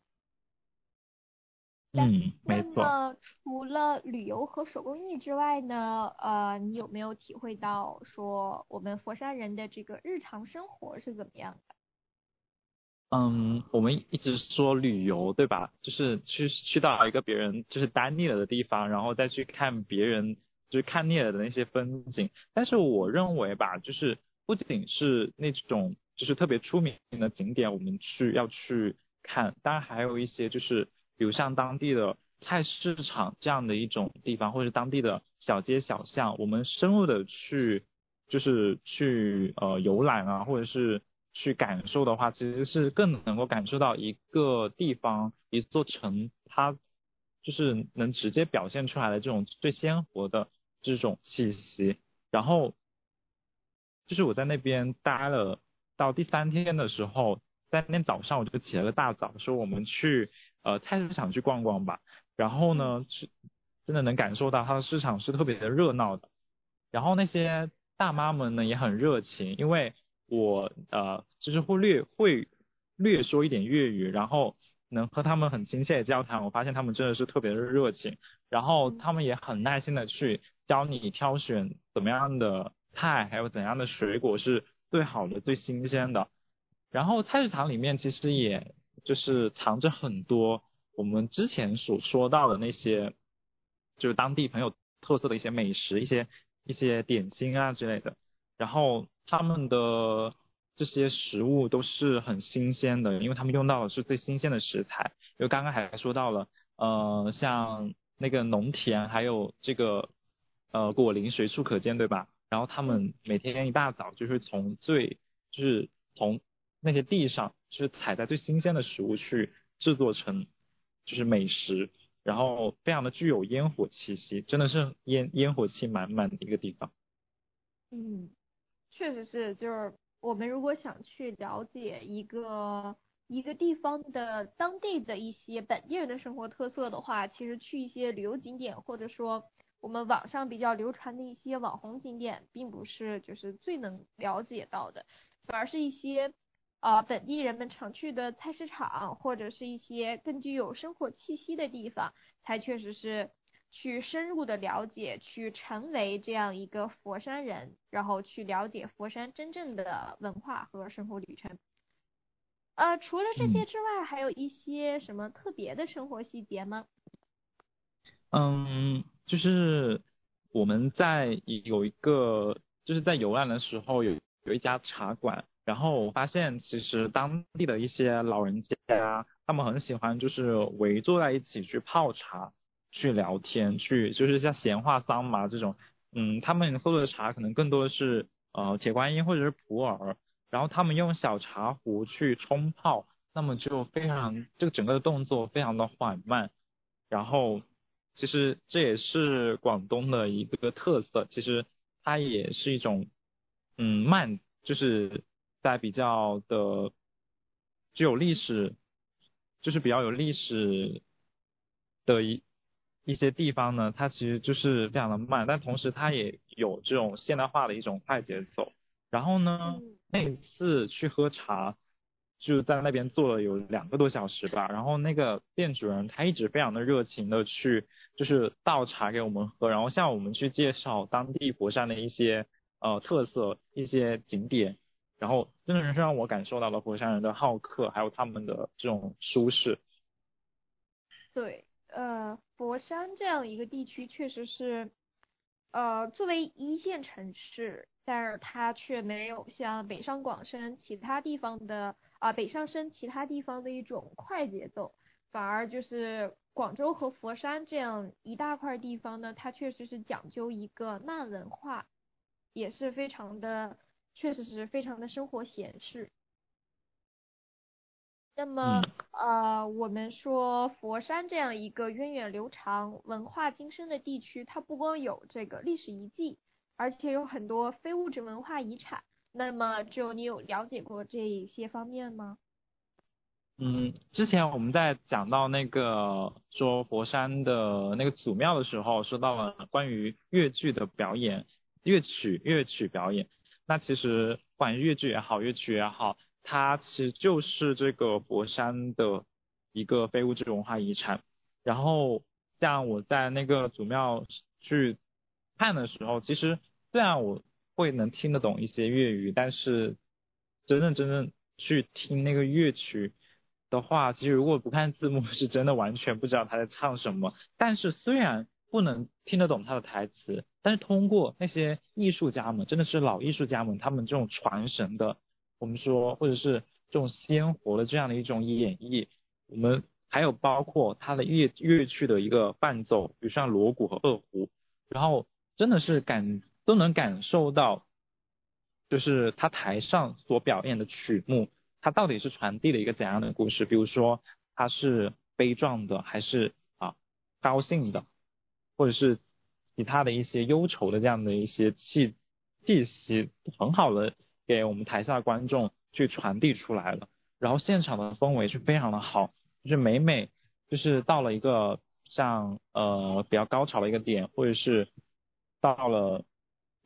Speaker 3: 嗯，没错。
Speaker 2: 那么除了旅游和手工艺之外呢，呃，你有没有体会到说我们佛山人的这个日常生活是怎么样的？
Speaker 3: 嗯，我们一直说旅游，对吧？就是去去到一个别人就是待腻了的地方，然后再去看别人就是看腻了的那些风景。但是我认为吧，就是不仅是那种就是特别出名的景点，我们去要去看，当然还有一些就是比如像当地的菜市场这样的一种地方，或者是当地的小街小巷，我们深入的去就是去呃游览啊，或者是去感受的话，其实是更能够感受到一个地方一座城它就是能直接表现出来的这种最鲜活的这种气息。然后就是我在那边待了到第三天的时候，在那天早上我就起了个大早，说我们去呃菜市场去逛逛吧。然后呢是真的能感受到它的市场是特别的热闹的，然后那些大妈们呢也很热情，因为我呃就是会略会略说一点粤语，然后能和他们很亲切的交谈，我发现他们真的是特别的热情，然后他们也很耐心的去教你挑选怎么样的菜，还有怎样的水果是最好的最新鲜的。然后菜市场里面其实也就是藏着很多我们之前所说到的那些就是当地很有特色的一些美食，一些一些点心啊之类的，然后他们的这些食物都是很新鲜的，因为他们用到的是最新鲜的食材。因为刚刚还说到了呃像那个农田还有这个呃果林随处可见，对吧？然后他们每天一大早就是从最就是从那些地上就是采在最新鲜的食物去制作成就是美食，然后非常的具有烟火气息，真的是烟烟火气满满的一个地方。
Speaker 2: 嗯，确实是，就是我们如果想去了解一个一个地方的当地的一些本地人的生活特色的话，其实去一些旅游景点，或者说我们网上比较流传的一些网红景点，并不是就是最能了解到的，反而是一些啊、呃、本地人们常去的菜市场，或者是一些更具有生活气息的地方，才确实是去深入的了解，去成为这样一个佛山人，然后去了解佛山真正的文化和生活旅程。呃，除了这些之外，还有一些什么特别的生活细节吗？
Speaker 3: 嗯，就是我们在有一个就是在游览的时候有有一家茶馆，然后我发现其实当地的一些老人家他们很喜欢就是围坐在一起去泡茶，去聊天，去就是像闲话桑麻这种，嗯，他们喝的茶可能更多的是呃铁观音或者是普洱，然后他们用小茶壶去冲泡，那么就非常这个整个的动作非常的缓慢，然后其实这也是广东的一个特色，其实它也是一种嗯慢，就是在比较的具有历史，就是比较有历史的一一些地方呢，它其实就是非常的慢，但同时它也有这种现代化的一种快节奏。然后呢，那一次去喝茶，就在那边坐了有两个多小时吧。然后那个店主人他一直非常的热情的去，就是倒茶给我们喝，然后向我们去介绍当地佛山的一些呃特色、一些景点，然后真的是让我感受到了佛山人的好客，还有他们的这种舒适。
Speaker 2: 对，呃，佛山这样一个地区确实是，呃，作为一线城市，但是它却没有像北上广深其他地方的啊、北上深其他地方的一种快节奏，反而就是广州和佛山这样一大块地方呢，它确实是讲究一个慢文化，也是非常的，确实是非常的生活闲适。那么，呃，我们说佛山这样一个源远流长、文化精深的地区，它不光有这个历史遗迹，而且有很多非物质文化遗产。那么，只有你有了解过这些方面吗？
Speaker 3: 嗯，之前我们在讲到那个说佛山的那个祖庙的时候，说到了关于粤剧的表演，乐曲乐曲表演。那其实不管粤剧也好，乐曲也好，它其实就是这个佛山的一个非物质文化遗产。然后像我在那个祖庙去看的时候，其实虽然我会能听得懂一些粤语，但是真正真正去听那个乐曲的话，其实如果不看字幕，是真的完全不知道他在唱什么。但是虽然不能听得懂他的台词，但是通过那些艺术家们，真的是老艺术家们，他们这种传神的，我们说或者是这种鲜活的这样的一种演绎，我们还有包括他的乐乐曲的一个伴奏，比如像锣鼓和二胡，然后真的是感都能感受到，就是他台上所表演的曲目，它到底是传递了一个怎样的故事？比如说它是悲壮的，还是啊高兴的，或者是其他的一些忧愁的这样的一些气气息，很好的给我们台下的观众去传递出来了。然后现场的氛围是非常的好，就是每每就是到了一个像呃比较高潮的一个点，或者是到了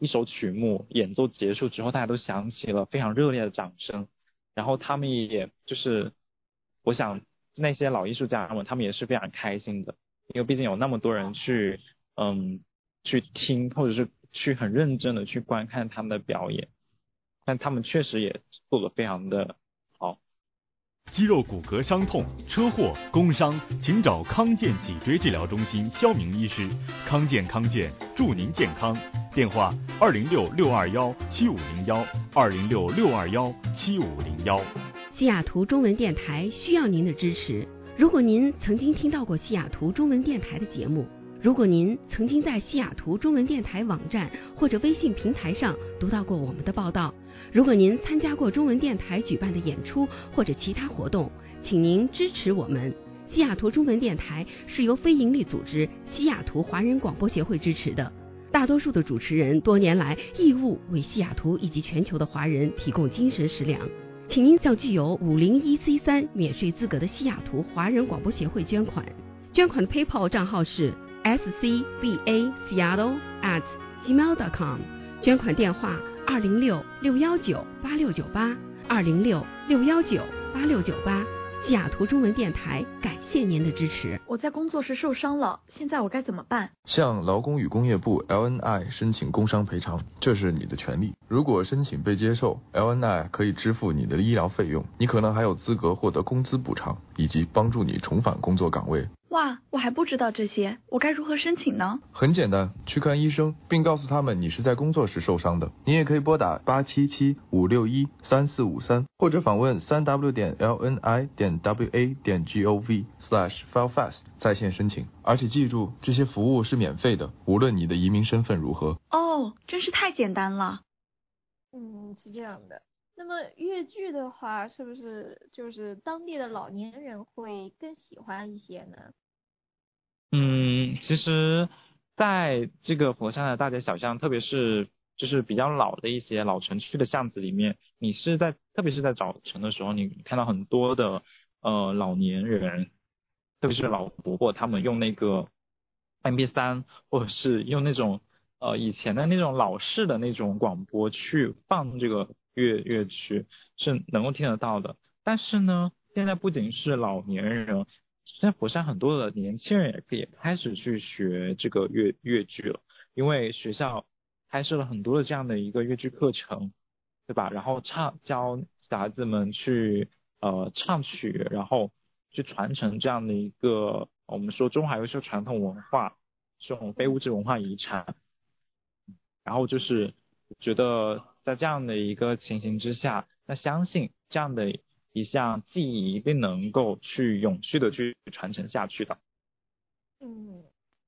Speaker 3: 一首曲目演奏结束之后，大家都响起了非常热烈的掌声，然后他们也就是我想那些老艺术家们他们也是非常开心的，因为毕竟有那么多人去嗯去听或者是去很认真的去观看他们的表演，但他们确实也做得非常的好。
Speaker 11: 肌肉骨骼伤痛、车祸、工伤，请找康健脊椎治疗中心肖明医师。康健康健，祝您健康。电话：二零六六二幺七五零幺，二零六六二幺七五零幺。
Speaker 12: 西雅图中文电台需要您的支持。如果您曾经听到过西雅图中文电台的节目，如果您曾经在西雅图中文电台网站或者微信平台上读到过我们的报道，如果您参加过中文电台举办的演出或者其他活动，请您支持我们。西雅图中文电台是由非营利组织西雅图华人广播协会支持的，大多数的主持人多年来义务为西雅图以及全球的华人提供精神食粮，请您向具有五零一 C 三免税资格的西雅图华人广播协会捐款。捐款的 PayPal 账号是 s c b a seattle at gmail dot com， 捐款电话二零六六幺九八六九八，二零六六幺九八六九八。西雅图中文电台感谢您的支持。
Speaker 13: 我在工作时受伤了，现在我该怎么办？
Speaker 14: 向劳工与工业部 L N I 申请工伤赔偿，这是你的权利。如果申请被接受， L N I 可以支付你的医疗费用，你可能还有资格获得工资补偿，以及帮助你重返工作岗位。
Speaker 13: 哇，我还不知道这些，我该如何申请呢？
Speaker 14: 很简单，去看医生，并告诉他们你是在工作时受伤的。你也可以拨打八七七五六一三四五三，或者访问三 w 点 l n i 点 w a 点 g o v slash file fast 在线申请。而且记住，这些服务是免费的，无论你的移民身份如何。
Speaker 13: 哦，真是太简单了。
Speaker 2: 嗯，是这样的。那么粤剧的话，是不是就是当地的老年人会更喜欢一些呢？
Speaker 3: 嗯，其实在这个佛山的大街小巷，特别是就是比较老的一些老城区的巷子里面，你是在特别是在早晨的时候，你看到很多的呃老年人，特别是老伯伯，他们用那个 M P 三 或者是用那种呃以前的那种老式的那种广播去放这个粤粤曲，是能够听得到的。但是呢，现在不仅是老年人，现在佛山很多的年轻人也可以开始去学这个粤粤剧了，因为学校开设了很多的这样的一个粤剧课程，对吧？然后唱教小孩子们去呃唱曲，然后去传承这样的一个我们说中华优秀传统文化，这种非物质文化遗产。然后就是觉得在这样的一个情形之下，那相信这样的一项技艺一定能够去永续的去传承下去的。
Speaker 2: 嗯，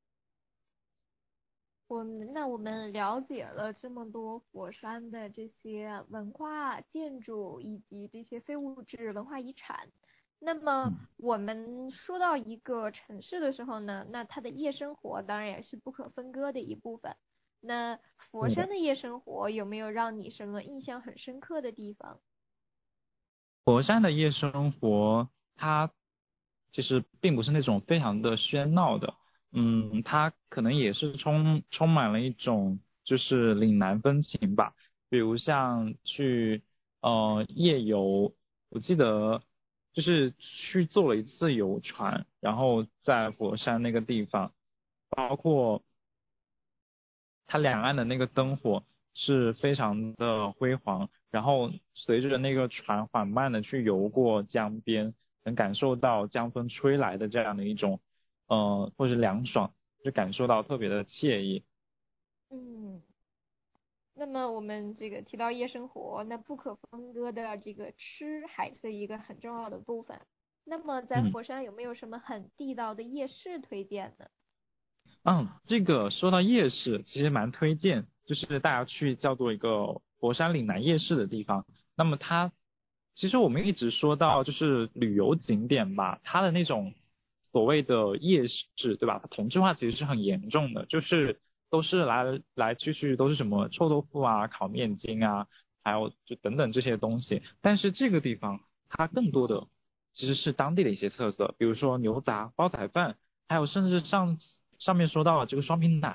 Speaker 2: 我们那我们了解了这么多佛山的这些文化建筑以及这些非物质文化遗产，那么我们说到一个城市的时候呢，那它的夜生活当然也是不可分割的一部分。那佛山的夜生活有没有让你什么印象很深刻的地方？
Speaker 3: 佛山的夜生活它其实并不是那种非常的喧闹的，嗯，它可能也是充充满了一种就是岭南风情吧。比如像去呃夜游，我记得就是去坐了一次游船，然后在佛山那个地方，包括它两岸的那个灯火是非常的辉煌，然后随着那个船缓慢的去游过江边，能感受到江风吹来的这样的一种呃或者凉爽，就感受到特别的惬意。
Speaker 2: 嗯，那么我们这个提到夜生活，那不可分割的这个吃还是一个很重要的部分。那么在佛山有没有什么很地道的夜市推荐呢？
Speaker 3: 嗯，这个说到夜市，其实蛮推荐，就是大家去叫做一个佛山岭南夜市的地方。那么它其实我们一直说到就是旅游景点吧，它的那种所谓的夜市，对吧？它同质化其实是很严重的，就是都是来来去去都是什么臭豆腐啊、烤面筋啊，还有就等等这些东西。但是这个地方它更多的其实是当地的一些特色，比如说牛杂、煲仔饭，还有甚至上上面说到的这个双皮奶，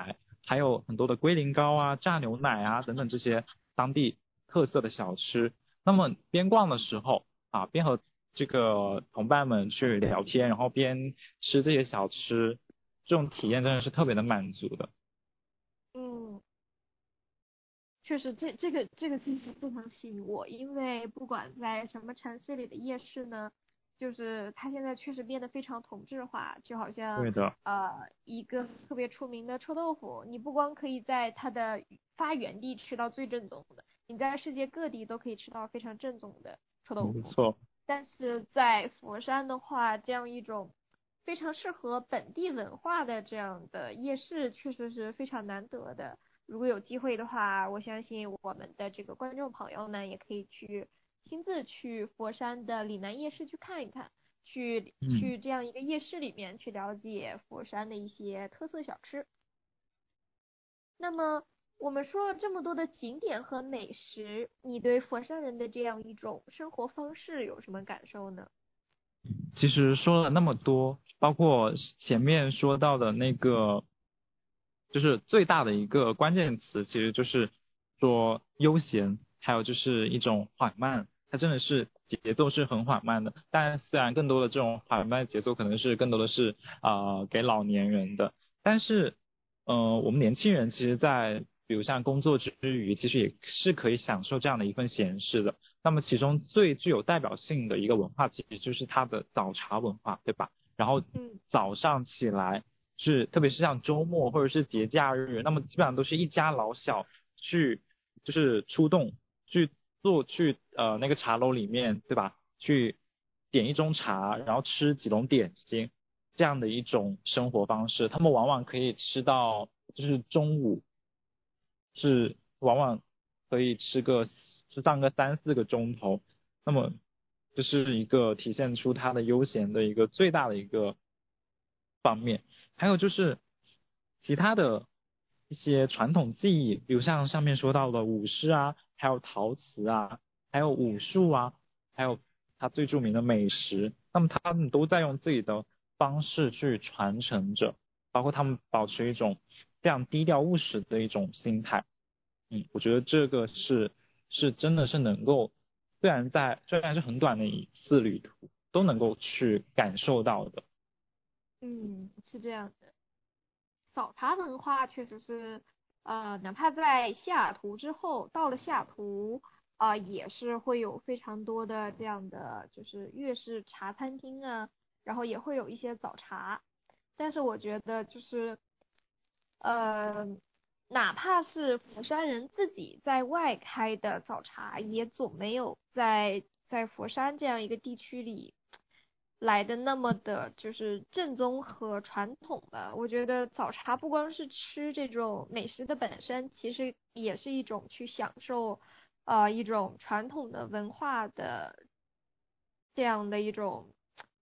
Speaker 3: 还有很多的龟苓膏啊、榨牛奶啊等等这些当地特色的小吃。那么边逛的时候啊，边和这个同伴们去聊天，然后边吃这些小吃，这种体验真的是特别的满足的。
Speaker 2: 嗯，确实这这个这个信息非常吸引我，因为不管在什么城市里的夜市呢，就是它现在确实变得非常同质化，就好像
Speaker 3: 对的，
Speaker 2: 呃一个特别出名的臭豆腐，你不光可以在它的发源地吃到最正宗的，你在世界各地都可以吃到非常正宗的臭豆腐。
Speaker 3: 没错。
Speaker 2: 但是在佛山的话，这样一种非常适合本地文化的这样的夜市，确实是非常难得的。如果有机会的话，我相信我们的这个观众朋友呢，也可以去亲自去佛山的岭南夜市去看一看，去去这样一个夜市里面去了解佛山的一些特色小吃。那么我们说了这么多的景点和美食，你对佛山人的这样一种生活方式有什么感受呢？
Speaker 3: 其实说了那么多，包括前面说到的那个，就是最大的一个关键词，其实就是说悠闲，还有就是一种缓慢，它真的是节奏是很缓慢的。但虽然更多的这种缓慢节奏可能是更多的是啊、呃、给老年人的，但是呃我们年轻人其实在比如像工作之余，其实也是可以享受这样的一份闲适的。那么其中最具有代表性的一个文化，其实就是它的早茶文化，对吧？然后早上起来是，特别是像周末或者是节假日，那么基本上都是一家老小去就是出动去做去呃那个茶楼里面，对吧？去点一盅茶，然后吃几笼点心，这样的一种生活方式，他们往往可以吃到就是中午。是往往可以吃个吃上个三四个钟头，那么这是一个体现出它的悠闲的一个最大的一个方面。还有就是其他的一些传统技艺，比如像上面说到的舞狮啊，还有陶瓷啊，还有武术啊，还有它最著名的美食，那么他们都在用自己的方式去传承着，包括他们保持一种非常低调务实的一种心态。嗯，我觉得这个是是真的是能够，虽然在虽然是很短的一次旅途，都能够去感受到的。
Speaker 2: 嗯，是这样的。早茶文化确实是，呃，哪怕在西雅图之后，到了西雅图啊、呃，也是会有非常多的这样的就是粤式茶餐厅啊，然后也会有一些早茶。但是我觉得就是，呃。哪怕是佛山人自己在外开的早茶，也总没有在在佛山这样一个地区里来的那么的，就是正宗和传统吧。我觉得早茶不光是吃这种美食的本身，其实也是一种去享受，呃，一种传统的文化的这样的一种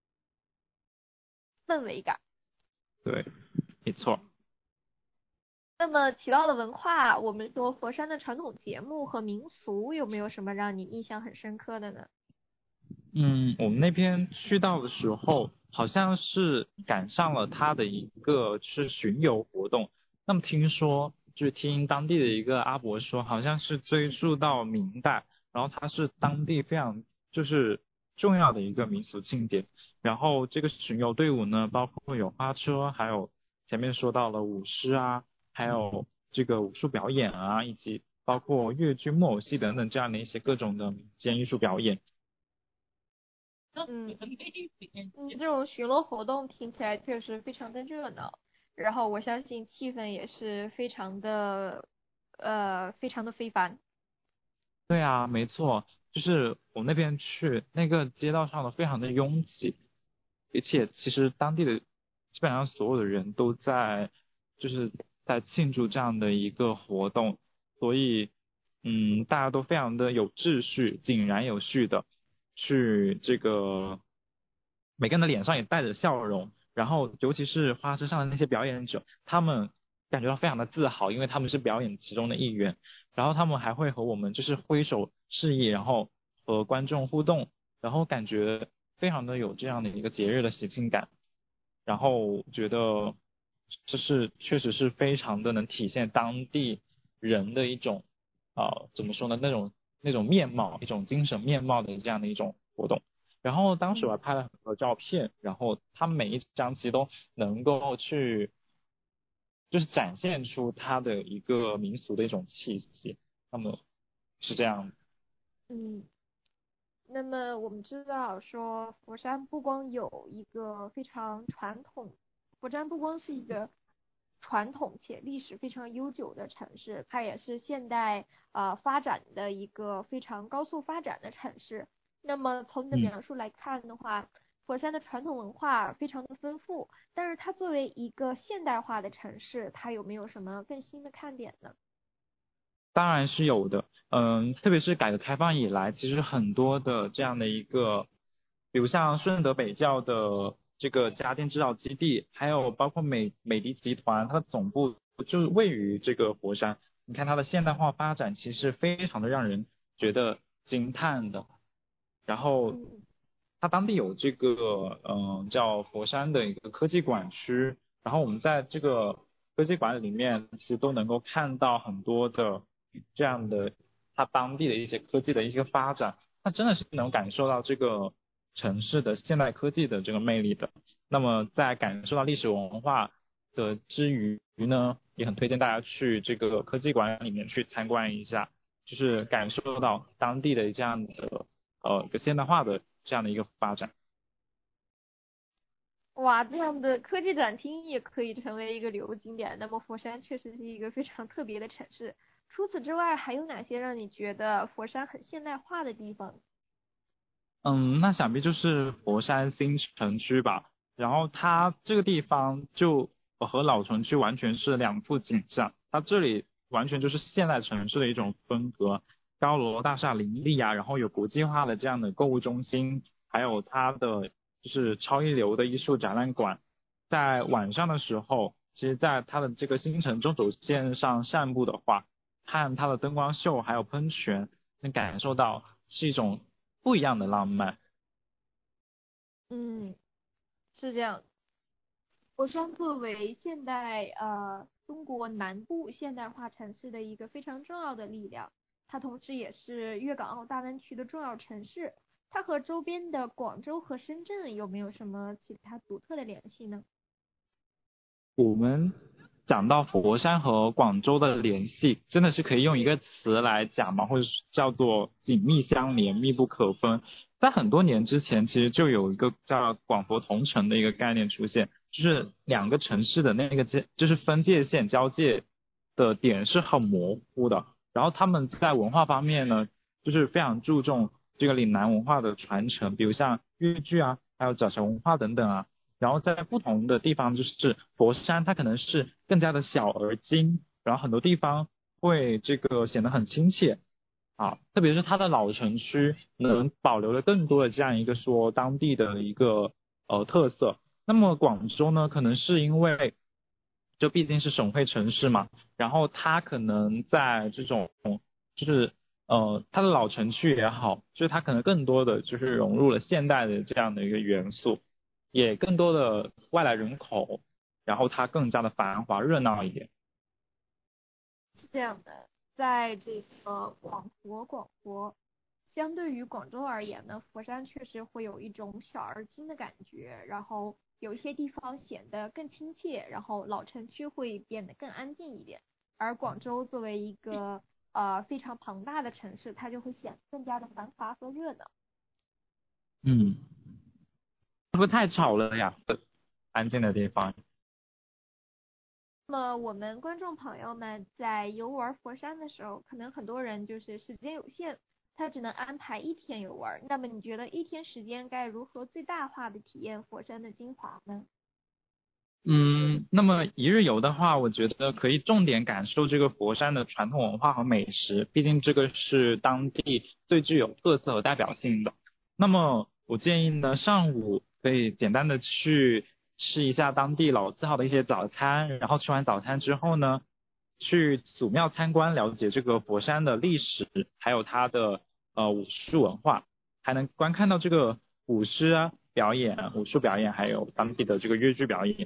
Speaker 2: 氛围感。
Speaker 3: 对，没错。
Speaker 2: 那么提到了文化，我们说佛山的传统节目和民俗有没有什么让你印象很深刻的呢？
Speaker 3: 嗯，我们那边去到的时候，好像是赶上了他的一个是巡游活动。那么听说，就是听当地的一个阿伯说，好像是追溯到明代，然后它是当地非常就是重要的一个民俗庆典。然后这个巡游队伍呢，包括有花车，还有前面说到了舞狮啊。还有这个武术表演啊，以及包括粤剧、木偶戏等等这样的一些各种的民间艺术表演。
Speaker 2: 嗯，嗯，这种巡逻活动听起来确实非常的热闹，然后我相信气氛也是非常的，呃，非常的非凡。
Speaker 3: 对啊，没错，就是我那边去那个街道上的非常的拥挤，而且其实当地的基本上所有的人都在就是在庆祝这样的一个活动，所以嗯，大家都非常的有秩序、井然有序的去这个，每个人的脸上也带着笑容，然后尤其是花车上的那些表演者，他们感觉到非常的自豪，因为他们是表演其中的一员，然后他们还会和我们就是挥手示意，然后和观众互动，然后感觉非常的有这样的一个节日的喜庆感，然后觉得这是确实是非常的能体现当地人的一种呃怎么说呢那种那种面貌，一种精神面貌的这样的一种活动。然后当时我还拍了很多照片，然后他每一张其实都能够去就是展现出它的一个民俗的一种气息，那么是这样。
Speaker 2: 嗯，那么我们知道说佛山不光有一个非常传统，佛山不光是一个传统且历史非常悠久的城市，它也是现代呃发展的一个非常高速发展的城市。那么从你的描述来看的话，嗯、佛山的传统文化非常的丰富，但是它作为一个现代化的城市，它有没有什么更新的看点呢？
Speaker 3: 当然是有的，嗯，特别是改革开放以来，其实很多的这样的一个，比如像顺德北窖的这个家电制造基地，还有包括美美的集团，它的总部就是位于这个佛山。你看它的现代化发展，其实非常的让人觉得惊叹的。然后它当地有这个嗯叫佛山的一个科技馆区，然后我们在这个科技馆里面其实都能够看到很多的这样的它当地的一些科技的一些发展，那真的是能感受到这个城市的现代科技的这个魅力的。那么在感受到历史文化的之余呢，也很推荐大家去这个科技馆里面去参观一下，就是感受到当地的这样的呃一个现代化的这样的一个发展。
Speaker 2: 哇，这样的科技展厅也可以成为一个旅游景点，那么佛山确实是一个非常特别的城市。除此之外，还有哪些让你觉得佛山很现代化的地方？
Speaker 3: 嗯，那想必就是佛山新城区吧。然后它这个地方就和老城区完全是两副景象，它这里完全就是现代城市的一种风格，高楼大厦林立啊，然后有国际化的这样的购物中心，还有它的就是超一流的艺术展览馆。在晚上的时候，其实在它的这个新城中轴线上散步的话，看它的灯光秀还有喷泉，能感受到是一种不一样的浪漫。
Speaker 2: 嗯，是这样。佛山作为现代呃中国南部现代化城市的一个非常重要的力量，它同时也是粤港澳大湾区的重要城市。它和周边的广州和深圳有没有什么其他独特的联系呢？
Speaker 3: 我们讲到佛山和广州的联系，真的是可以用一个词来讲嘛，或者叫做紧密相连、密不可分。在很多年之前，其实就有一个叫广佛同城的一个概念出现，就是两个城市的那个界，就是分界线交界的点是很模糊的。然后他们在文化方面呢，就是非常注重这个岭南文化的传承，比如像粤剧啊，还有早茶文化等等啊。然后在不同的地方，就是佛山它可能是更加的小而精，然后很多地方会这个显得很亲切啊，特别是它的老城区能保留了更多的这样一个说当地的一个呃特色。那么广州呢，可能是因为就毕竟是省会城市嘛，然后它可能在这种就是呃它的老城区也好，就是它可能更多的就是融入了现代的这样的一个元素。也更多的外来人口，然后它更加的繁华热闹一点。
Speaker 2: 是这样的，在这个广佛广佛，相对于广州而言呢，佛山确实会有一种小而精的感觉，然后有一些地方显得更亲切，然后老城区会变得更安静一点。而广州作为一个呃非常庞大的城市，它就会显得更加的繁华和热闹。
Speaker 3: 嗯。是不是太吵了呀？安静的地方。
Speaker 2: 那么我们观众朋友们在游玩佛山的时候，可能很多人就是时间有限，他只能安排一天游玩。那么你觉得一天时间该如何最大化的体验佛山的精华呢？
Speaker 3: 嗯，那么一日游的话，我觉得可以重点感受这个佛山的传统文化和美食，毕竟这个是当地最具有特色和代表性的。那么我建议呢，上午可以简单的去吃一下当地老字号的一些早餐，然后吃完早餐之后呢，去祖庙参观，了解这个佛山的历史，还有它的呃武术文化，还能观看到这个舞狮啊表演、武术表演，还有当地的这个粤剧表演。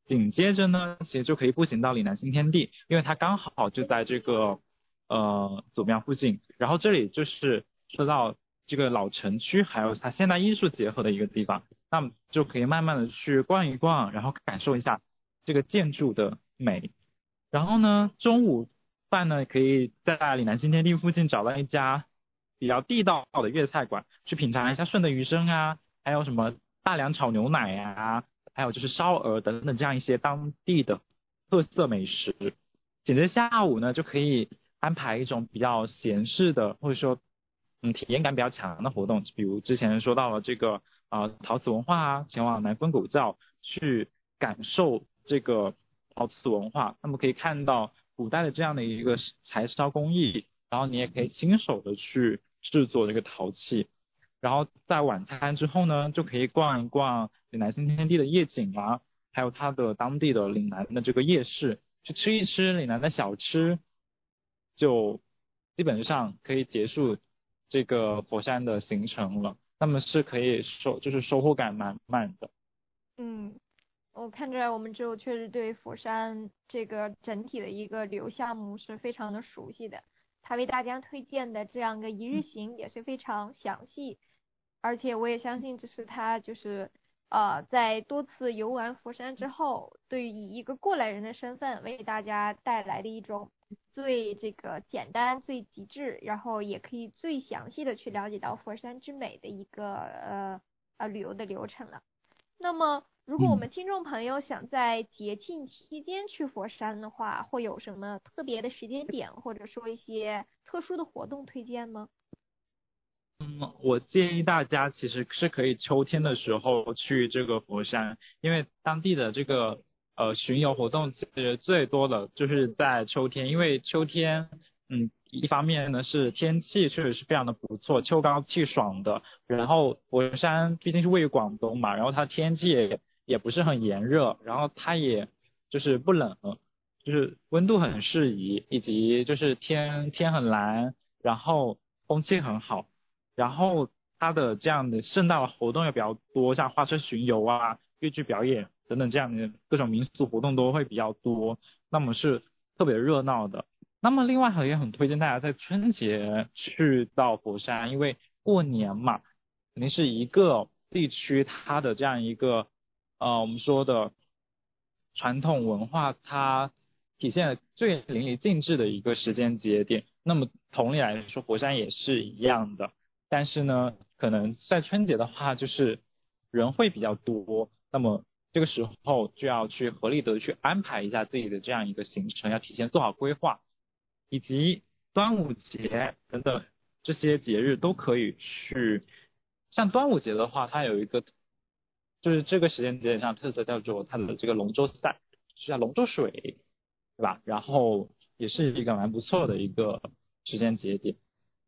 Speaker 3: 紧接着呢，其实就可以步行到岭南新天地，因为它刚好就在这个呃祖庙附近。然后这里就是说到这个老城区，还有它现代艺术结合的一个地方，那么就可以慢慢的去逛一逛，然后感受一下这个建筑的美。然后呢，中午饭呢可以在岭南新天地附近找到一家比较地道的粤菜馆，去品尝一下顺德鱼生啊，还有什么大良炒牛奶呀、啊，还有就是烧鹅等等这样一些当地的特色美食。紧接着下午呢，就可以安排一种比较闲适的，或者说嗯体验感比较强的活动，比如之前说到了这个呃陶瓷文化啊，前往南风古灶去感受这个陶瓷文化，那么可以看到古代的这样的一个柴烧工艺，然后你也可以亲手的去制作这个陶器。然后在晚餐之后呢，就可以逛一逛岭南新天地的夜景啊，还有它的当地的岭南的这个夜市，去吃一吃岭南的小吃，就基本上可以结束这个佛山的行程了。那么是可以收就是收获感满满的。
Speaker 2: 嗯，我看着我们之后确实对佛山这个整体的一个旅游项目是非常的熟悉的。他为大家推荐的这样一个一日行也是非常详细，而且我也相信这是他就是呃在多次游玩佛山之后，对于以一个过来人的身份为大家带来的一种最这个简单最极致，然后也可以最详细的去了解到佛山之美的一个呃呃旅游的流程了。那么如果我们听众朋友想在节庆期间去佛山的话，会有什么特别的时间点，或者说一些特殊的活动推荐吗？
Speaker 3: 嗯，我建议大家其实是可以秋天的时候去这个佛山，因为当地的这个呃巡游活动其实最多的就是在秋天，因为秋天嗯一方面呢是天气确实是非常的不错，秋高气爽的，然后佛山毕竟是位于广东嘛，然后它天气也也不是很炎热，然后它也就是不冷，就是温度很适宜，以及就是天天很蓝，然后空气很好，然后它的这样的盛大的活动也比较多，像花车巡游啊、越剧表演等等这样的各种民俗活动都会比较多，那么是特别热闹的。那么另外也很推荐大家在春节去到佛山，因为过年嘛，肯定是一个地区它的这样一个呃我们说的传统文化它体现的最淋漓尽致的一个时间节点。那么同理来说，佛山也是一样的，但是呢可能在春节的话就是人会比较多，那么这个时候就要去合理的去安排一下自己的这样一个行程，要提前做好规划，以及端午节等等这些节日都可以去。像端午节的话，它有一个就是这个时间节点上特色叫做它的这个龙舟赛，就叫龙舟水，对吧？然后也是一个蛮不错的一个时间节点。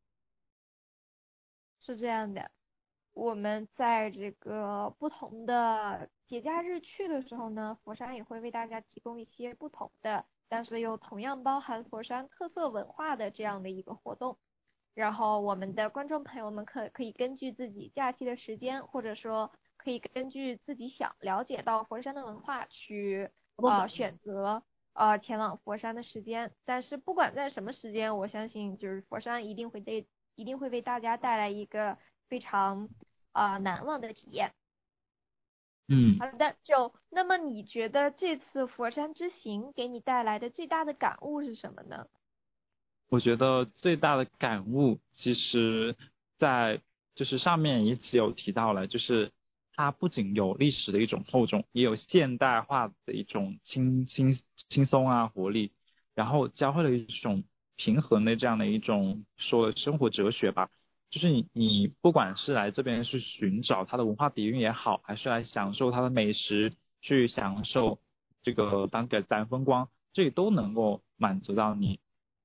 Speaker 2: 是这样的，我们在这个不同的节假日去的时候呢，佛山也会为大家提供一些不同的，但是又同样包含佛山特色文化的这样的一个活动。然后我们的观众朋友们可可以根据自己假期的时间，或者说可以根据自己想了解到佛山的文化去呃选择呃前往佛山的时间。但是不管在什么时间，我相信就是佛山一定会对一定会为大家带来一个非常啊、呃、难忘的体验。
Speaker 3: 嗯，
Speaker 2: 好的，就那么你觉得这次佛山之行给你带来的最大的感悟是什么呢？
Speaker 3: 我觉得最大的感悟，其实在就是上面也只有提到了，就是它不仅有历史的一种厚重，也有现代化的一种轻轻轻松啊活力，然后教会了一种平衡的这样的一种说生活哲学吧。就是你你不管是来这边去寻找它的文化底蕴也好，还是来享受它的美食，去享受这个当地的自然风光，这里都能够满足到你。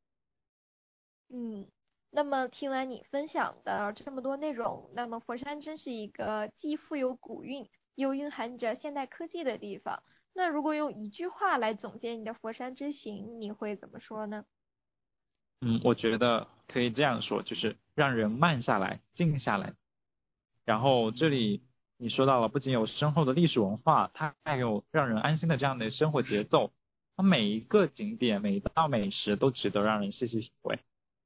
Speaker 2: 嗯，那么听完你分享的这么多内容，那么佛山真是一个既富有古韵又蕴含着现代科技的地方。那如果用一句话来总结你的佛山之行，你会怎么说呢？
Speaker 3: 嗯，我觉得可以这样说，就是让人慢下来、静下来。然后这里你说到了，不仅有深厚的历史文化，它还有让人安心的这样的生活节奏。它每一个景点、每一道美食都值得让人细细品味。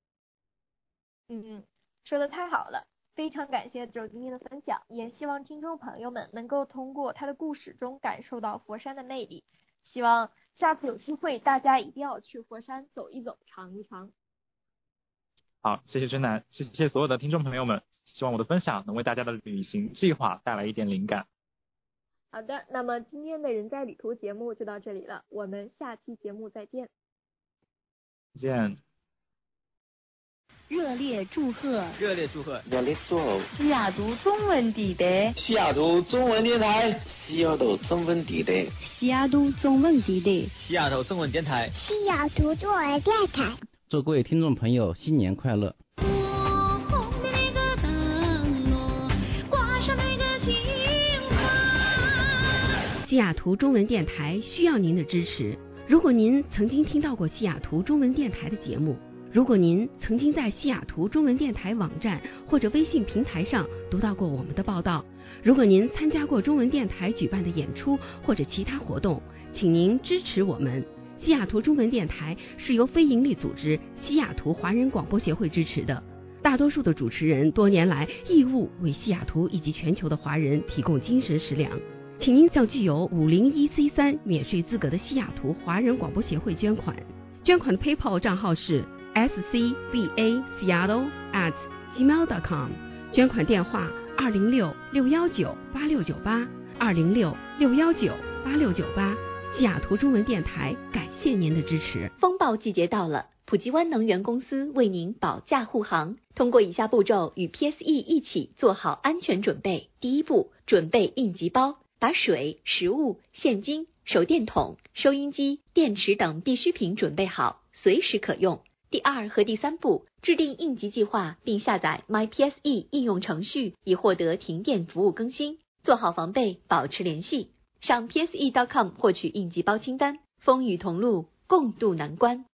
Speaker 2: 嗯，说的太好了，非常感谢周今天的分享，也希望听众朋友们能够通过他的故事中感受到佛山的魅力。希望下次有机会，大家一定要去佛山走一走、尝一尝。
Speaker 3: 好，谢谢真南，谢谢所有的听众朋友们，希望我的分享能为大家的旅行计划带来一点灵感。
Speaker 2: 好的，那么今天的人在旅途节目就到这里了，我们下期节目再见。
Speaker 3: 再见。
Speaker 1: 热烈祝贺！
Speaker 7: 热烈祝贺！
Speaker 8: 热烈祝贺！
Speaker 15: 西雅图中文地带，
Speaker 8: 西雅图中文电台，西雅图中文地带，
Speaker 1: 西雅图中文地带，
Speaker 7: 西雅图中文电台，
Speaker 9: 西雅图中文电台。
Speaker 10: 祝各位听众朋友新年快乐！
Speaker 12: 西雅图中文电台需要您的支持。如果您曾经听到过西雅图中文电台的节目，如果您曾经在西雅图中文电台网站或者微信平台上读到过我们的报道，如果您参加过中文电台举办的演出或者其他活动，请您支持我们。西雅图中文电台是由非营利组织西雅图华人广播协会支持的，大多数的主持人多年来义务为西雅图以及全球的华人提供精神食粮。请您向具有五零一 C 三 免税资格的西雅图华人广播协会捐款，捐款的 PayPal 账号是 s c b a seattle at gmail dot com， 捐款电话二零六六幺九八六九八二零六六幺九八六九八。西雅图中文电台感谢您的支持。
Speaker 1: 风暴季节到了，普吉湾能源公司为您保驾护航，通过以下步骤与 P S E 一起做好安全准备。第一步，准备应急包，把水、食物、现金、手电筒、收音机、电池等必需品准备好，随时可用。第二和第三步，制定应急计划，并下载 My P S E 应用程序，以获得停电服务更新。做好防备，保持联系。上 P S E dot com 获取应急包清单，风雨同路，共度难关。